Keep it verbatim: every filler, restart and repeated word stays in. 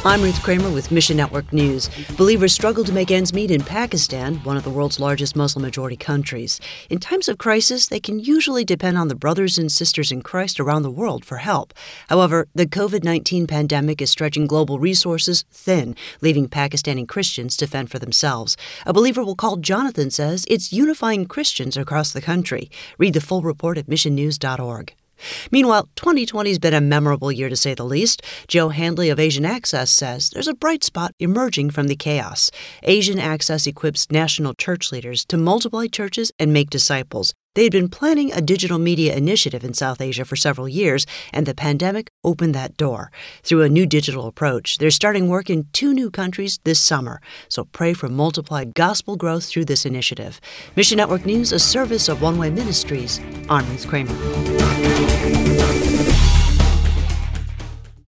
I'm Ruth Kramer with Mission Network News. Believers struggle to make ends meet in Pakistan, one of the world's largest Muslim-majority countries. In times of crisis, they can usually depend on the brothers and sisters in Christ around the world for help. However, the covid nineteen pandemic is stretching global resources thin, leaving Pakistani Christians to fend for themselves. A believer we'll call Jonathan says it's unifying Christians across the country. Read the full report at mission news dot org. Meanwhile, twenty twenty has been a memorable year to say the least. Joe Handley of Asian Access says there's a bright spot emerging from the chaos. Asian Access equips national church leaders to multiply churches and make disciples. They had been planning a digital media initiative in South Asia for several years, and the pandemic opened that door. Through a new digital approach, they're starting work in two new countries this summer. So pray for multiplied gospel growth through this initiative. Mission Network News, a service of One Way Ministries. I'm Ruth Kramer.